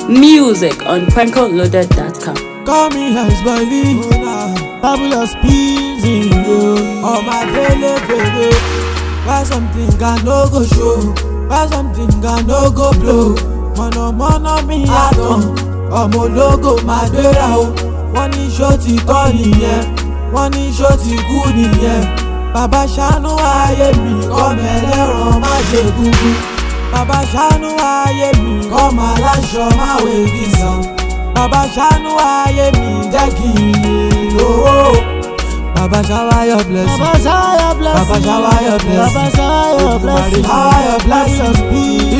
Music on prankoloaded.com. Call me Hezbollah, fabulous peasy. On my daily baby, buy something I no go show, buy something I no go blow. Mono me aton, ọmọ ológo máa gbéra o. Wọ́n ní ṣó ti kọ́ nìyẹn, wọ́n ní ṣó ti kú nìyẹn. Bàbá ṣàánú ayé mi, kọ́ mẹ́lẹ́rọ̀ má ṣe gúgú. Bàbá ṣàánú ayé mi, kọ́ máa láṣọ má wé bìsàn. Bàbá ṣàánú ayé mi, jẹ́ kí n lówó. Bàbá shower your blessing, Bàbá shower your blessing, Bàbá shower your blessing, Bàbá shower your blessing, shower your blessings be.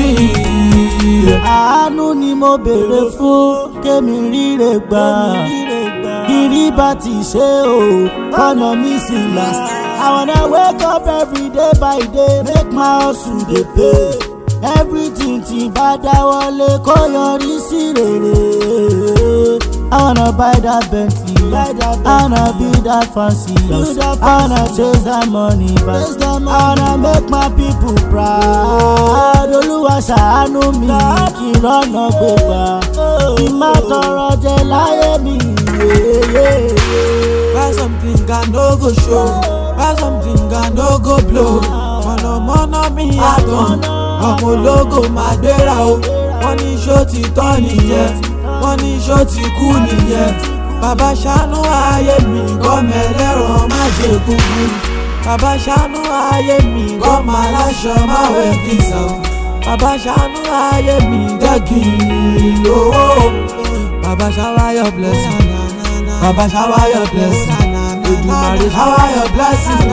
Àánú ni mo béèrè fún, kémi ríre gbà. Kiri bá ti ṣe o, kọ́nà mi sì last. I wanna wake up every day by day, make my hustle dey pay. Everything tí bá dáwọ́lé kó yọrí sí rere. I wanna buy that Bentley, I wanna be that fancy, I wanna chase that money back, I wanna make my people proud. Olúwa ṣàánú mi, kí rọ́nà gbégbá, kí má tọrọ jẹ láyé mi. Buy something I no go show, buy something I no go blow. Mọ̀nà mi àtàn, ọmọ ológo máa gbéra o. Wọ́n ní ṣó ti tọ́ nìyẹn, wọ́n ní ṣó ti kú nìyẹn. Bàbá ṣàánú ayé mi, kọ́ mẹ́lẹ́rọ̀ má ṣe gúgú. Bàbá ṣàánú ayé mi, kọ́ máa láṣọ má wẹ̀ bìsàn. Bàbá ṣàánú ayé mi, jẹ́ kí n lówó. Bàbá shower your blessing, Bàbá shower your blessing, Èdùmàrè shower your blessing.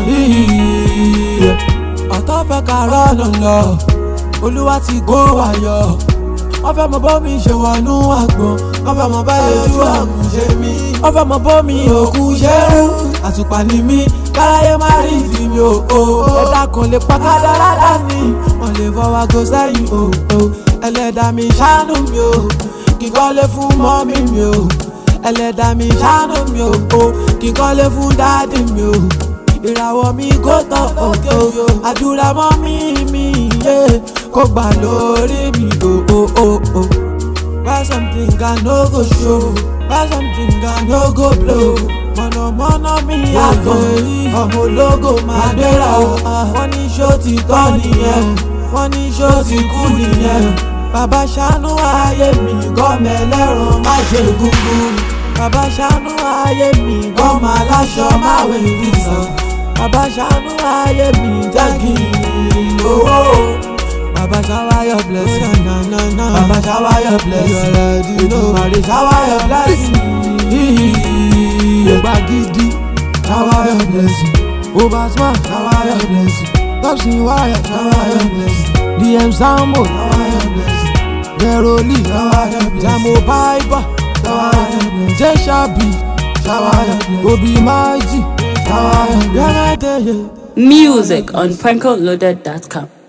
Ọ̀tọ̀ fẹ́ ká rọ́nà lọ, Olúwa ti kó wa yọ. Wọ́n fẹ́ mọ bómi ṣe wọnú àgbọn, wọ́n fẹ́ mọ báyìí ojú àgùn ṣe mí. Wọ́n fẹ́ mọ bómi òkú ṣe rú, àtùpà ni mí, káráyé má rí ìdí mi o. Ẹ̀dá kan lè pa kádàrá dání, wọ́n lè fọwọ́ go sẹ́yìn o. Ẹlẹ́dàá mi ṣàánú mi o, kí n kọ́lé fún mọ́mí mi o. Ẹlẹ́dàá mi ṣàánú mi o, kí n kọ́lé fún dáàdì mi o. Ìràwọ̀ mi kò tán òkè o, àdúrà mọ́ mi kó gbà lórí mi o. Buy something I no go show, buy something I no go blow. Mọ̀nà mi àtàn, ọmọ ológo máa gbéra o. Wọ́n ní ṣó ti tọ́ nìyẹn, wọ́n ní ṣó ti kú nìyẹn. Bàbá ṣàánú ayé mi, kọ́ mẹ́lẹ́rọ̀ má ṣe gúgú. Bàbá ṣàánú ayé mi, kọ́ máa láṣọ má wé bìsàn. Bàbá ṣàánú ayé mi, jẹ́ kí n lówó. Bàbá shower your blessing, Bàbá shower your blessing, Èdùmàrè shower your blessing. Ọba gidi shower your blessing, Ọba smart shower your blessing, Topsin wire shower your blessing, DM Sambo shower your blessing, Veroli shower your blessing, Jamo Bible shower your blessing, J-Shabi shower your blessing, Obi Mighty shower your blessing. Music on prankoloaded.com.